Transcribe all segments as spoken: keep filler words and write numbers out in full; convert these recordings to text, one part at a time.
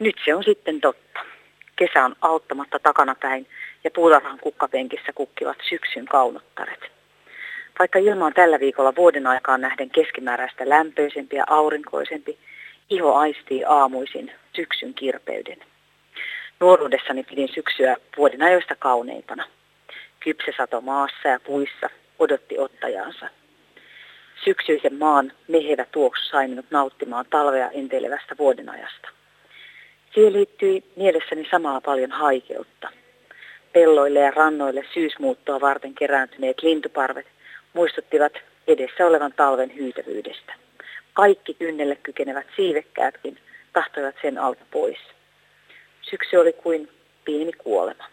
Nyt se on sitten totta. Kesä on auttamatta takanapäin ja puutarhan kukkapenkissä kukkivat syksyn kaunottaret. Vaikka ilma on tällä viikolla vuoden aikaan nähden keskimääräistä lämpöisempi ja aurinkoisempi, iho aistii aamuisin syksyn kirpeyden. Nuoruudessani pidin syksyä vuoden ajoista kauneimpana. Kypsä sato maassa ja puissa odotti ottajaansa. Syksyisen maan mehevä tuoksu sai minut nauttimaan talvea enteilevästä vuodenajasta. Siihen liittyi mielessäni samaa paljon haikeutta. Pelloille ja rannoille syysmuuttoa varten kerääntyneet lintuparvet muistuttivat edessä olevan talven hyytävyydestä. Kaikki kynnelle kykenevät siivekkäätkin tahtoivat sen alta pois. Syksy oli kuin pieni kuolema.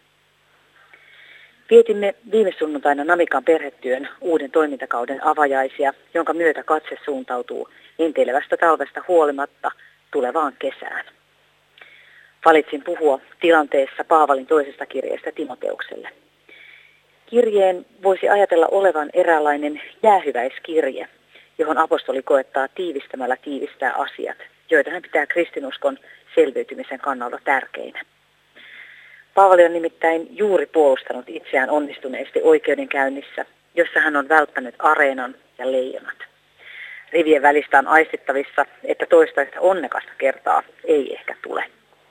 Vietimme viime sunnuntaina Namikan perhetyön uuden toimintakauden avajaisia, jonka myötä katse suuntautuu enteilevästä talvesta huolimatta tulevaan kesään. Valitsin puhua tilanteessa Paavalin toisesta kirjeestä Timoteukselle. Kirjeen voisi ajatella olevan eräänlainen jäähyväiskirje, johon apostoli koettaa tiivistämällä tiivistää asiat, joita hän pitää kristinuskon selviytymisen kannalta tärkeinä. Paavali on nimittäin juuri puolustanut itseään onnistuneesti oikeudenkäynnissä, jossa hän on välttänyt areenan ja leijonat. Rivien välistä on aistittavissa, että toistaista onnekasta kertaa ei ehkä tule.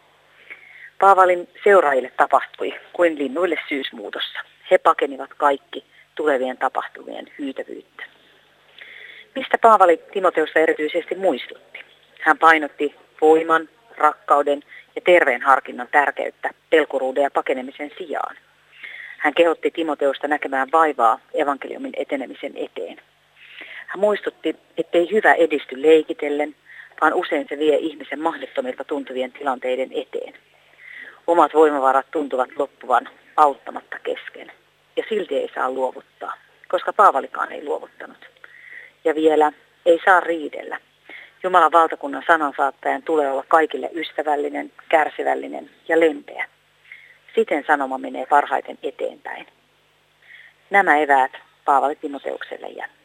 Paavalin seuraajille tapahtui kuin linnuille syysmuutossa. He pakenivat kaikki tulevien tapahtumien hyytävyyttä. Mistä Paavali Timoteusta erityisesti muistutti? Hän painotti voiman, rakkauden ja terveen harkinnan tärkeyttä pelkuruuden ja pakenemisen sijaan. Hän kehotti Timoteusta näkemään vaivaa evankeliumin etenemisen eteen. Hän muistutti, ettei hyvä edisty leikitellen, vaan usein se vie ihmisen mahdottomilta tuntuvien tilanteiden eteen. Omat voimavarat tuntuvat loppuvan auttamatta kesken, ja silti ei saa luovuttaa, koska Paavalikaan ei luovuttanut. Ja vielä ei saa riidellä. Jumalan valtakunnan sanansaattajan tulee olla kaikille ystävällinen, kärsivällinen ja lempeä. Siten sanoma menee parhaiten eteenpäin. Nämä eväät Paavali Timoteukselle jätti.